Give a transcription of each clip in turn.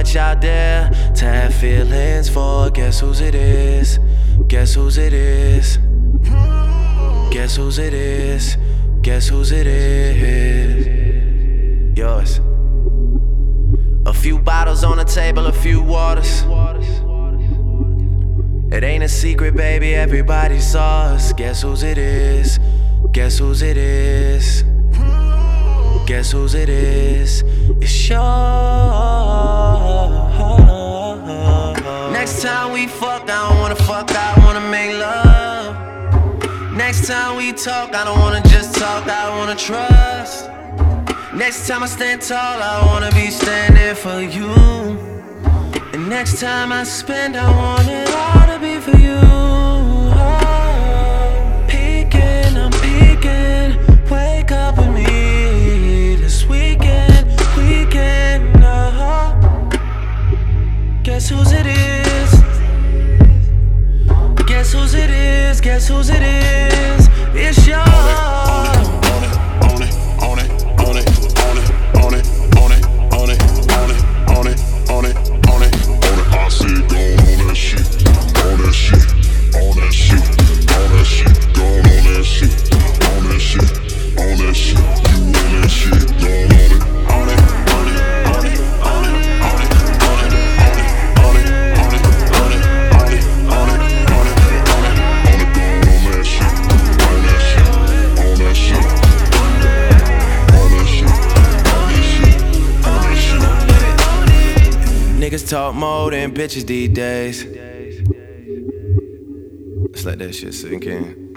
much out there to have feelings for. Guess whose it is? Guess whose it is? Guess whose it is? Guess whose it is? Yours. A few bottles on the table, a few waters. It ain't a secret, baby, everybody saw us. Guess whose it is? Guess whose it is? Guess whose it is? It's yours. Next time we fuck, I don't wanna fuck, I wanna make love. Next time we talk, I don't wanna just talk, I wanna trust. Next time I stand tall, I wanna be standing for you. And next time I spend, I want it all to be for you. I'm peeking, wake up with me this weekend. Guess whose it is? Guess whose it is? Guess whose it is? It's yours. Niggas talk more than bitches these days. Let's let that shit sink in.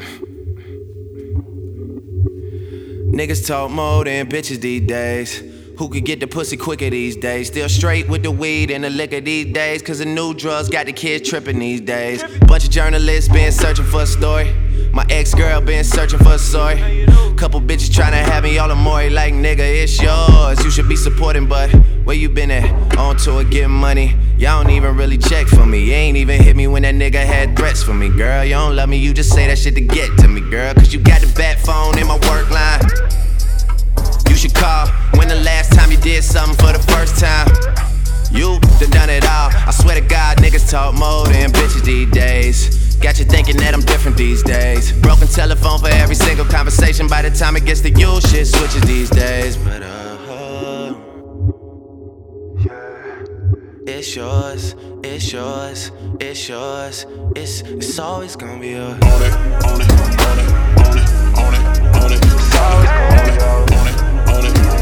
Niggas talk more than bitches these days. Who could get the pussy quicker these days? Still straight with the weed and the liquor these days, cause the new drugs got the kids tripping these days. Bunch of journalists been searching for a story. My ex-girl been searching for a story. Couple bitches tryna have me all amore. Like, nigga, it's yours, you should be supporting, but where you been at? On tour getting money. Y'all don't even really check for me. You ain't even hit me when that nigga had threats for me. Girl, you don't love me, you just say that shit to get to me, girl. Cause you got the bat phone in my work line. You should call when the last time you did something for the first time. You done it all. I swear to God, niggas talk more than bitches these days. Got you thinking that I'm different these days. Broken telephone for every single conversation. By the time it gets to you, shit switches these days. But it's yours, it's yours, it's yours. It's always gonna be yours. On it, on it, on it, on it, on it, on it. It's always gonna be yours. On it, on it.